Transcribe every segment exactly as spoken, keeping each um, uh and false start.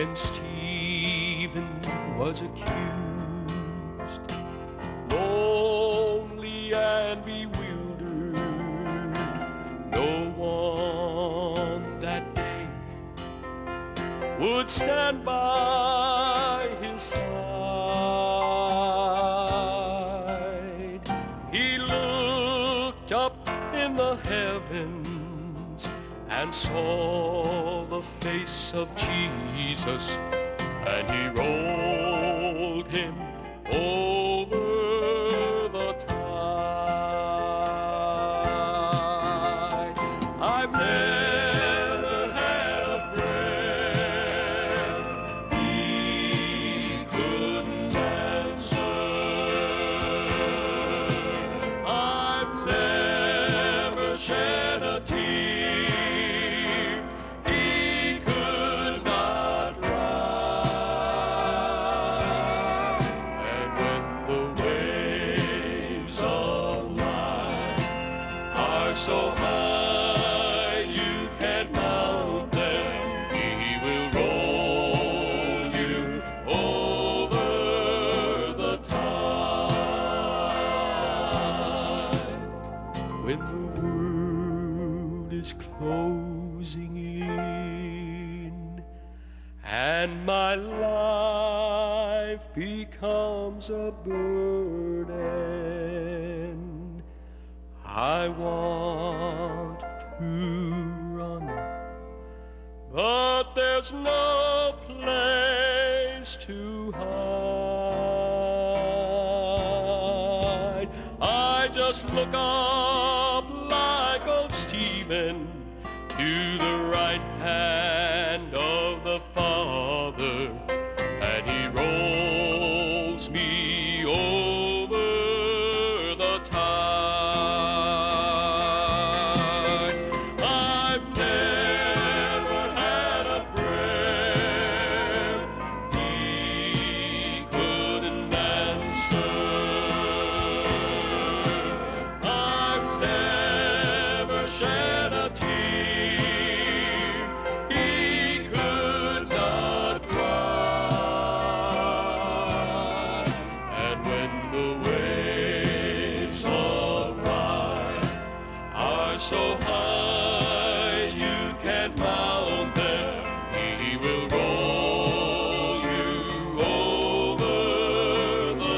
when Stephen was accused, lonely and bewildered, no one that day would stand by his side. He looked up in the heavens and saw the face of Jesus, and he rolled him over the tide. I've never had a friend he couldn't answer. I've never shed a tear so high you can't mount them. He will roll you over the tide. When the world is closing in and my life becomes a burden, I want to run, but there's no place to hide. I just look up like old Stephen to the right hand of the Father, and he rolls me over the tide. I've never had a prayer he couldn't answer. I've never shed a tear he could not dry. And when the waves of life are so high you can't mount them, he will roll you over the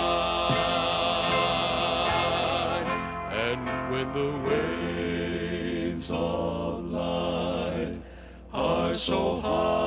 tide. And when the waves of life are so high